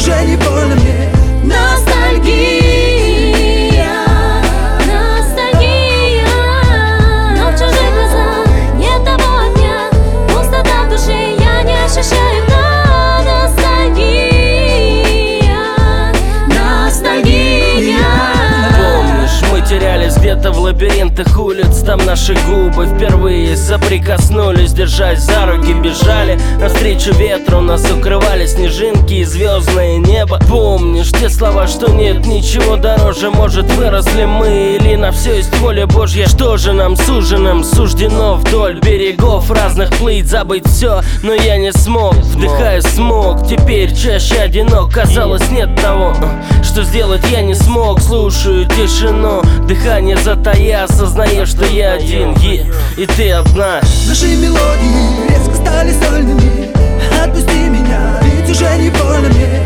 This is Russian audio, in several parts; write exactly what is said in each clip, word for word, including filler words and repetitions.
уже не больно мне. Ностальгия, ностальгия, но в чужих глазах нет того огня. Пустота в душе, я не ощущаю дна. Ностальгия, ностальгия. Помнишь, мы терялись где-то в лабиринтах улиц. Там наши губы впервые соприкоснулись. Держась за руки, бежали навстречу ветру. Нас укрывали снежинки и звездное небо. Помнишь те слова, что нет ничего дороже? Может, выросли мы или на все есть воля Божья? Что же нам с ужином суждено вдоль берегов разных плыть, забыть все? Но я не смог, вдыхая смог. Теперь чаще одинок, казалось нет того, что сделать я не смог. Слушаю тишину, дыхание затая, осознаю, что я один, е, и ты одна. Наши мелодии резко стали сольными. Отпусти меня, ведь уже не больно мне.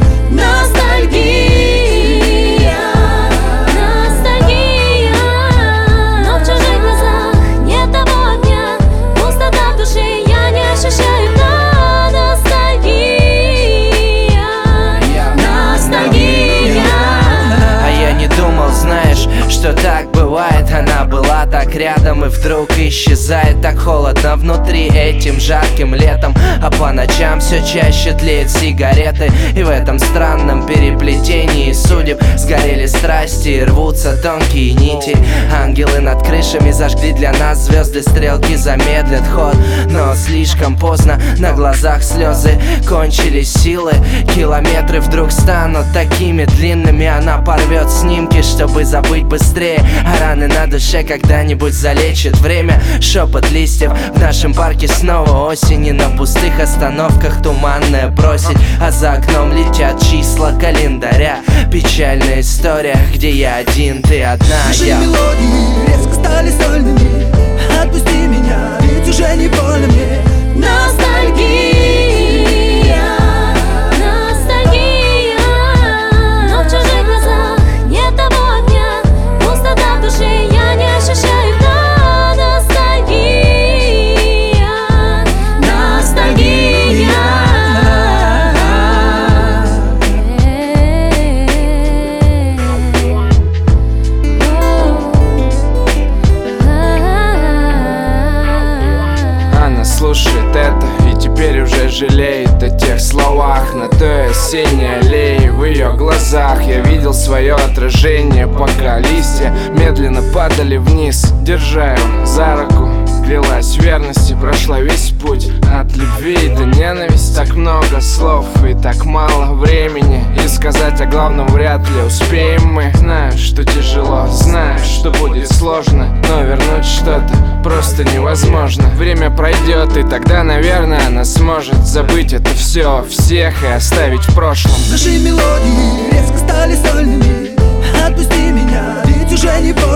Ностальгия, ностальгия, но в чужих глазах нет того огня. Пустота в душе, я не ощущаю дна. Ностальгия, ностальгия. А я не думал, знаешь, что так бывает. Она была так рядом и вдруг исчезает. Так холодно внутри этим жарким летом, а по ночам все чаще тлеют сигареты. И в этом странном переплетении судеб сгорели страсти и рвутся тонкие нити. Ангелы над крышами зажгли для нас звезды, стрелки замедлят ход. Но слишком поздно, на глазах слезы, кончились силы. Километры вдруг станут такими длинными. Она порвет снимки, чтобы забыть быстрее. А раны на душе когда-нибудь залечит время. Шепот листьев в нашем парке, снова осень. И на пустых остановках туманная бросить. А за окном летят числа календаря. Печальная история, где я один, ты одна. Наши я... мелодии резко стали сольными. Отпусти меня, ведь уже не больно мне. Ностальгия, ностальгия, но в чужих глазах нет того огня. Пустота в душе, я не ощущаю дна. Ностальгия, ностальгия. Она слушает это и теперь уже жалеет о тех словах. На той осенней аллее в ее глазах я видел свое отражение, пока листья медленно падали вниз. Держа его за руку, клялась в верности, прошла весь путь от любви до ненависти. Так много слов и так мало времени, и сказать о главном вряд ли успеем мы. Знаю, что тяжело, знаю, что будет сложно, но вернуть что-то просто невозможно. Время пройдет, и тогда, наверное, она сможет забыть это все, всех и оставить в прошлом. Наши мелодии резко стали сольными. Отпусти меня, ведь уже не больно.